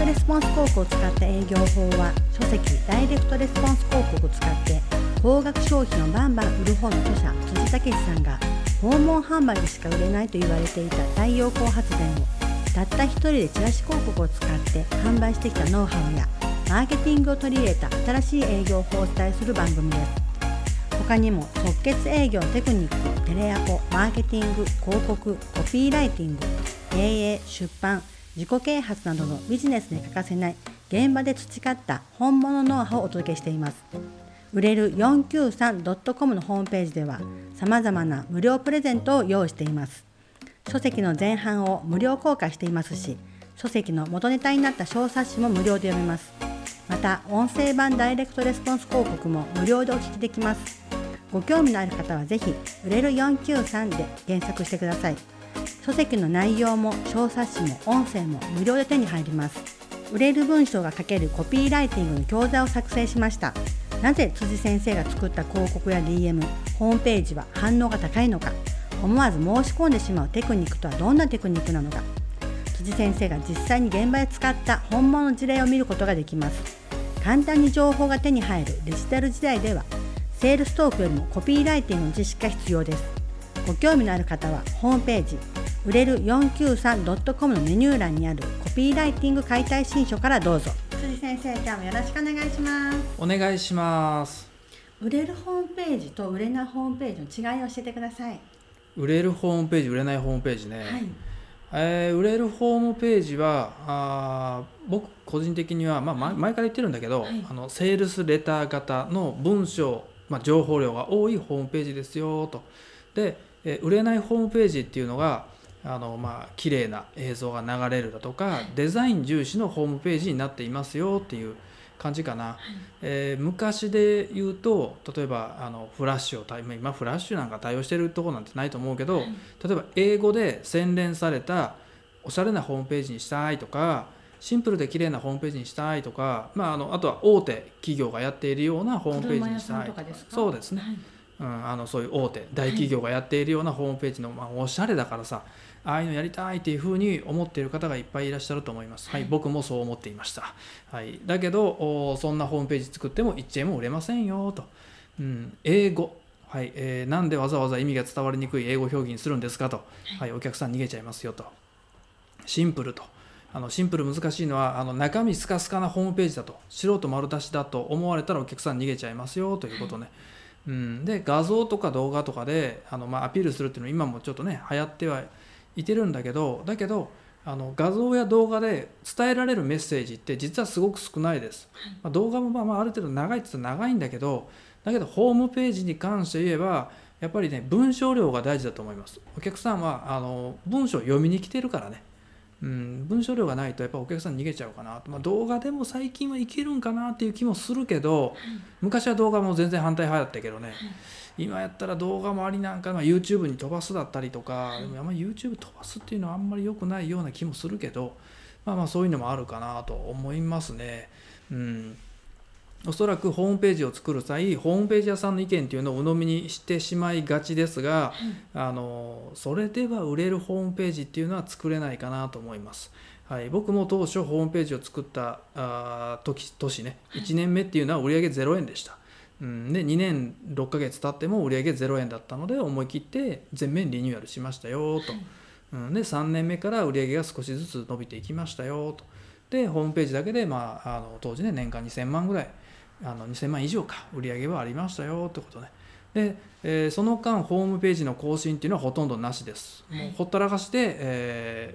レスポンス広告を使った営業法は、書籍ダイレクトレスポンス広告を使って高額商品をバンバン売る方の著者辻武さんが、訪問販売でしか売れないと言われていた太陽光発電をたった一人でチラシ広告を使って販売してきたノウハウやマーケティングを取り入れた新しい営業法をお伝えする番組です。他にも即決営業テクニック、テレアポ、マーケティング、広告、コピーライティング、経営、出版、自己啓発などのビジネスに欠かせない現場で培った本物ノウハウをお届けしています。売れる 493.com のホームページでは様々な無料プレゼントを用意しています。書籍の前半を無料公開していますし、書籍の元ネタになった小冊子も無料で読めます。また音声版ダイレクトレスポンス広告も無料でお聞きできます。ご興味のある方はぜひ売れる493で検索してください。書籍の内容も小冊子も音声も無料で手に入ります。売れる文章が書けるコピーライティングの教材を作成しました。なぜ辻先生が作った広告や DM、ホームページは反応が高いのか、思わず申し込んでしまうテクニックとはどんなテクニックなのか、辻先生が実際に現場で使った本物の事例を見ることができます。簡単に情報が手に入るデジタル時代では、セールストークよりもコピーライティングの知識が必要です。ご興味のある方はホームページ売れる 493.com のメニュー欄にあるコピーライティング解体新書からどうぞ。辻先生、今日もよろしくお願いします。 お願いします。 売れるホームページと売れないホームページの違いを教えてください。 売れるホームページ、売れないホームページね、売れるホームページは僕個人的には、前から言ってるんだけど、セールスレター型の文章、情報量が多いホームページですよと。で、売れないホームページっていうのが綺麗な映像が流れるだとか、デザイン重視のホームページになっていますよっていう感じかな。昔で言うと、例えばフラッシュを今フラッシュなんか対応してるところなんてないと思うけど、例えば英語で洗練されたおしゃれなホームページにしたいとか、シンプルで綺麗なホームページにしたいとか、あとは大手企業がやっているようなホームページにしたいとか。そうですね、そういう大手大企業がやっているようなホームページの、おしゃれだからさ、ああいうのやりたいっていうふうに思っている方がいっぱいいらっしゃると思います。僕もそう思っていました。だけどそんなホームページ作っても1円も売れませんよと。英語、なんでわざわざ意味が伝わりにくい英語表現にするんですかと、お客さん逃げちゃいますよと。シンプルと。シンプル難しいのは中身スカスカなホームページだと、素人丸出しだと思われたらお客さん逃げちゃいますよということね。で画像とか動画とかでアピールするっていうのは今もちょっとね流行ってはいてるんだけど、画像や動画で伝えられるメッセージって実はすごく少ないです。動画もある程度長いって言ったら長いんだけどホームページに関して言えばやっぱりね、文章量が大事だと思います。お客さんは文章を読みに来てるからね。文章量がないとやっぱお客さん逃げちゃうかなと。動画でも最近はいけるんかなっていう気もするけど、昔は動画も全然反対派だったけどね、今やったら動画もありなんか、YouTube に飛ばすだったりとか、でもYouTube 飛ばすっていうのはあんまり良くないような気もするけど、そういうのもあるかなと思いますね。おそらくホームページを作る際、ホームページ屋さんの意見っていうのを鵜呑みにしてしまいがちですが、それでは売れるホームページっていうのは作れないかなと思います。僕も当初ホームページを作った年ね、1年目っていうのは売上0円でした。で2年6ヶ月経っても売上0円だったので、思い切って全面リニューアルしましたよと。で3年目から売上が少しずつ伸びていきましたよと。でホームページだけで、当時ね年間2000万ぐらい2000万以上か売上はありましたよってことね。で、その間ホームページの更新っていうのはほとんどなしです。もうほったらかして、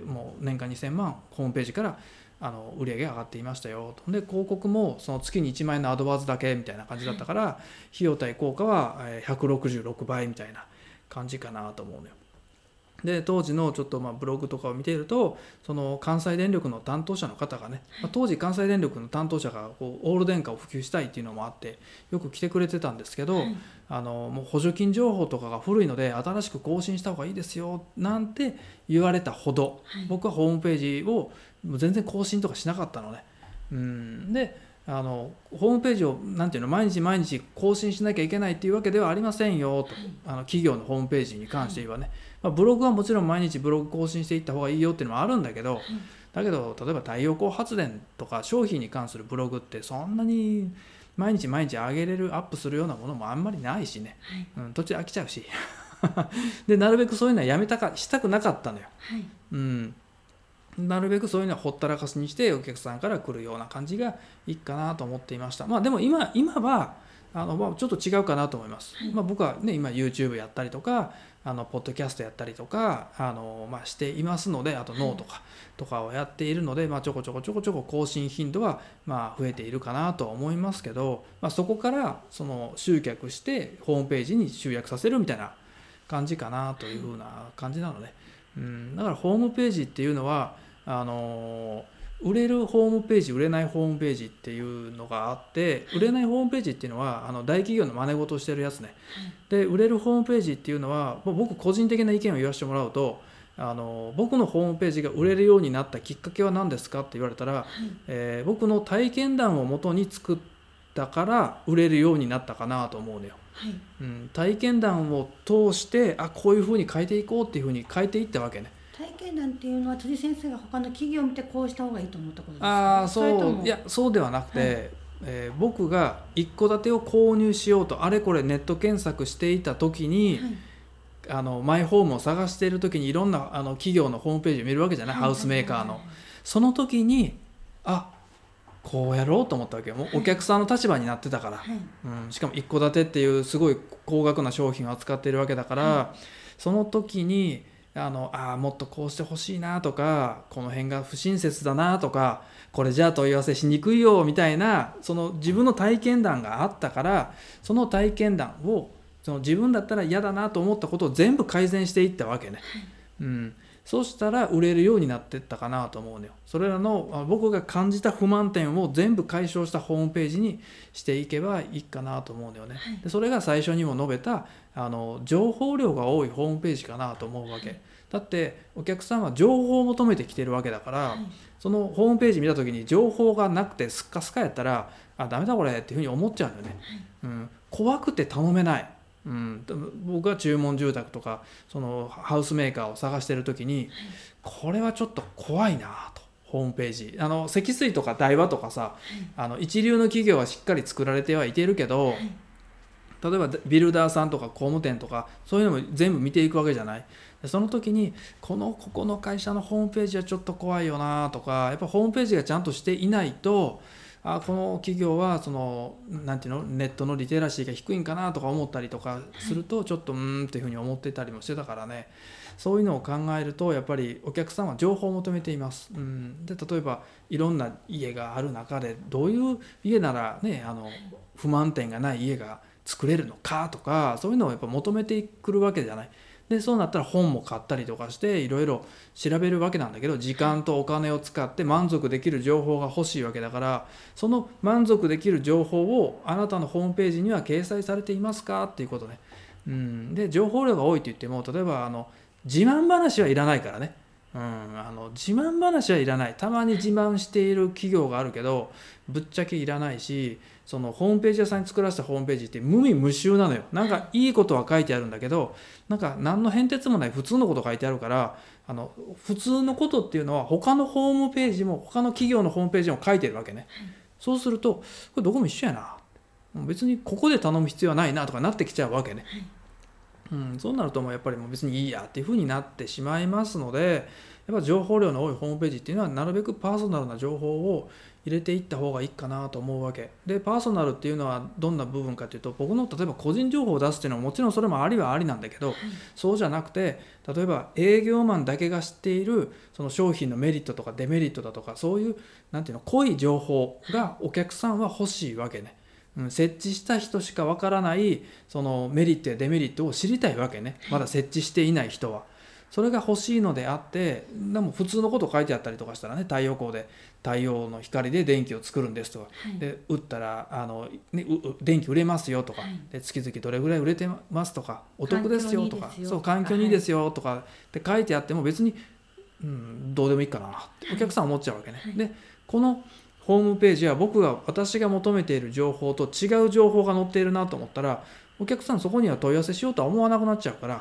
もう年間2000万ホームページから売上が上がっていましたよと。で広告もその月に1万円のアドバーズだけみたいな感じだったから、費用対効果は166倍みたいな感じかなと思うのよ。で当時のちょっとブログとかを見ていると、その関西電力の担当者の方がね、当時関西電力の担当者がオール電化を普及したいっていうのもあってよく来てくれてたんですけど、もう補助金情報とかが古いので新しく更新した方がいいですよなんて言われたほど、僕はホームページを全然更新とかしなかったのね。でホームページをなんていうの、毎日毎日更新しなきゃいけないっていうわけではありませんよと。企業のホームページに関して言えばね、ブログはもちろん毎日ブログ更新していった方がいいよっていうのもあるんだけど、 だけど例えば太陽光発電とか商品に関するブログってそんなに毎日上げれるアップするようなものもあんまりないしね、途中飽きちゃうしでなるべくそういうのはしたくなかったのよ、なるべくそういうのはほったらかしにしてお客さんから来るような感じがいいかなと思っていました。でも今はちょっと違うかなと思います。僕はね今 YouTube やったりとかポッドキャストやったりとかしていますので、あとノートとかをやっているので、ちょこちょこ更新頻度は増えているかなとは思いますけど、そこからその集客してホームページに集約させるみたいな感じかなというふうな感じなので、だからホームページっていうのは売れるホームページ、売れないホームページっていうのがあって、売れないホームページっていうのは大企業の真似事をしてるやつね。で売れるホームページっていうのは僕個人的な意見を言わせてもらうと、僕のホームページが売れるようになったきっかけは何ですかって言われたら、僕の体験談をもとに作ったから売れるようになったかなと思うのよ。体験談を通してこういうふうに変えていこうっていうふうに変えていったわけね。 体験談っていうのは辻先生が他の企業を見てこうした方がいいと思ったことですか？ そうではなくて、僕が一戸建てを購入しようとあれこれネット検索していた時に、マイホームを探している時にいろんな企業のホームページを見るわけじゃない、ハウスメーカーの、その時にこうやろうと思ったわけよ。もうお客さんの立場になってたから、しかも一戸建てっていうすごい高額な商品を扱っているわけだから、その時にもっとこうしてほしいなとか、この辺が不親切だなとか、これじゃあ問い合わせしにくいよみたいな、その自分の体験談があったから、その体験談をその自分だったら嫌だなと思ったことを全部改善していったわけね。そうしたら売れるようになっていったかなと思うのよ。それらの僕が感じた不満点を全部解消したホームページにしていけばいいかなと思うんだよね。でそれが最初にも述べた情報量が多いホームページかなと思うわけ。だってお客さんは情報を求めてきてるわけだから、そのホームページ見た時に情報がなくてスッカスカやったらダメだこれっていうふうに思っちゃうんだよね。怖くて頼めない。僕が注文住宅とかそのハウスメーカーを探してる時に、これはちょっと怖いなと。ホームページ積水とか大和とかさ、一流の企業はしっかり作られてはいてるけど、例えばビルダーさんとか工務店とかそういうのも全部見ていくわけじゃない。その時にここの会社のホームページはちょっと怖いよなとか、やっぱホームページがちゃんとしていないとこの企業はなんていうの、ネットのリテラシーが低いんかなとか思ったりとかすると、ちょっとっていうふうに思ってたりもしてたからね。そういうのを考えるとやっぱりお客さんは情報を求めています。で例えばいろんな家がある中でどういう家ならね不満点がない家が作れるのかとか、そういうのをやっぱ求めてくるわけじゃない。でそうなったら本も買ったりとかしていろいろ調べるわけなんだけど、時間とお金を使って満足できる情報が欲しいわけだから、その満足できる情報をあなたのホームページには掲載されていますかっていうことね。で情報量が多いと言っても、例えば自慢話はいらないからね。自慢話はいらない。たまに自慢している企業があるけどぶっちゃけいらないし、そのホームページ屋さんに作らせたホームページって無味無臭なのよ。なんかいいことは書いてあるんだけど、なんか何の変哲もない普通のこと書いてあるから、普通のことっていうのは他のホームページも他の企業のホームページも書いてるわけね。そうするとこれどこも一緒やな、別にここで頼む必要はないなとかなってきちゃうわけね。そうなるともうやっぱりもう別にいいやっていう風になってしまいますので、やっぱ情報量の多いホームページっていうのはなるべくパーソナルな情報を入れていった方がいいかなと思うわけで、パーソナルっていうのはどんな部分かというと、僕の例えば個人情報を出すっていうのはもちろんそれもありはありなんだけど、そうじゃなくて例えば営業マンだけが知っているその商品のメリットとかデメリットだとか、そういうなんていうの濃い情報がお客さんは欲しいわけね。設置した人しかわからないそのメリットやデメリットを知りたいわけね。まだ設置していない人はそれが欲しいのであって、でも普通のこと書いてあったりとかしたらね、太陽光で太陽の光で電気を作るんですとか、で売ったら電気売れますよとか、で月々どれぐらい売れてますとか、お得ですよとか、そう環境にいいですよとかって書いてあっても別に、どうでもいいかなってお客さんは思っちゃうわけね。でこのホームページは私が求めている情報と違う情報が載っているなと思ったら、お客さんそこには問い合わせしようとは思わなくなっちゃうから、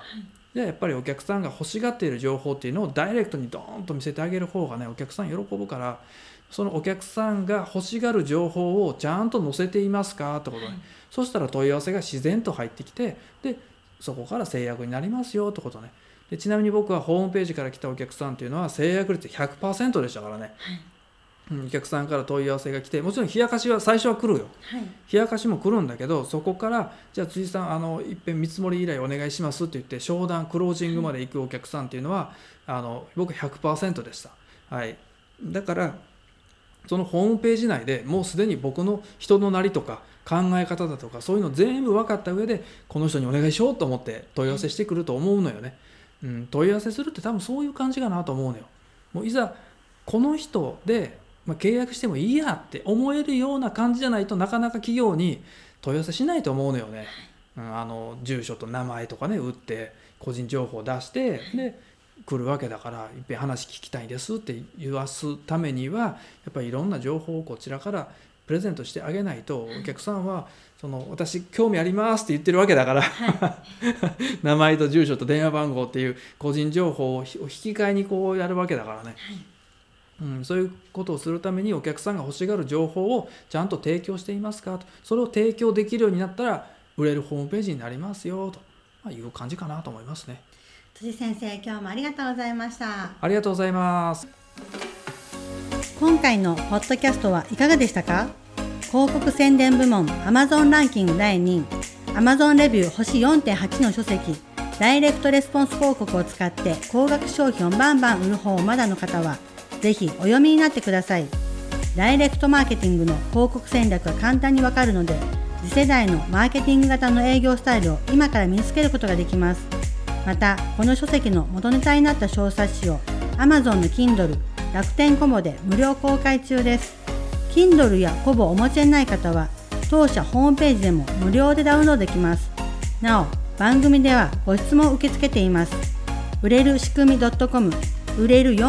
じゃあやっぱりお客さんが欲しがっている情報っていうのをダイレクトにドーンと見せてあげる方がね、お客さん喜ぶから、そのお客さんが欲しがる情報をちゃんと載せていますかってことね、そしたら問い合わせが自然と入ってきて、でそこから制約になりますよってことね。でちなみに僕はホームページから来たお客さんっていうのは制約率 100% でしたからね、お客さんから問い合わせが来て、もちろん冷やかしは最初は来るよ、冷やかしも来るんだけど、そこからじゃあ辻さんいっぺん見積もり依頼お願いしますって言って商談クロージングまで行くお客さんっていうのは僕 100% でした、だからそのホームページ内でもうすでに僕の人のなりとか考え方だとかそういうの全部分かった上で、この人にお願いしようと思って問い合わせしてくると思うのよね、問い合わせするって多分そういう感じかなと思うのよ。もういざこの人で契約してもいいやって思えるような感じじゃないと、なかなか企業に問い合わせしないと思うのよね、住所と名前とかね打って個人情報を出してで来るわけだから、いっぺん話聞きたいですって言わすためにはやっぱりいろんな情報をこちらからプレゼントしてあげないと、お客さんは私興味ありますって言ってるわけだから、名前と住所と電話番号っていう個人情報を引き換えにこうやるわけだからね、そういうことをするためにお客さんが欲しがる情報をちゃんと提供していますかと、それを提供できるようになったら売れるホームページになりますよという感じかなと思いますね。 辻先生、今日もありがとうございました。 ありがとうございます。 今回のポッドキャストはいかがでしたか？広告宣伝部門 Amazon ランキング第2位、 Amazon レビュー星 4.8 の書籍、ダイレクトレスポンス広告を使って高額商品をバンバン売る方をまだの方はぜひお読みになってください。ダイレクトマーケティングの広告戦略が簡単にわかるので、次世代のマーケティング型の営業スタイルを今から身につけることができます。また、この書籍の元ネタになった小冊子を Amazon の Kindle、楽天コボで無料公開中です。Kindle やコボをお持ちでない方は、当社ホームページでも無料でダウンロードできます。なお、番組ではご質問を受け付けています。売れる仕組み .com、売れる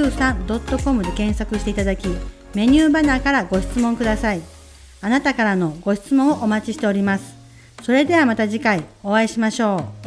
493.com で検索していただき、メニューバナーからご質問ください。あなたからのご質問をお待ちしております。それではまた次回お会いしましょう。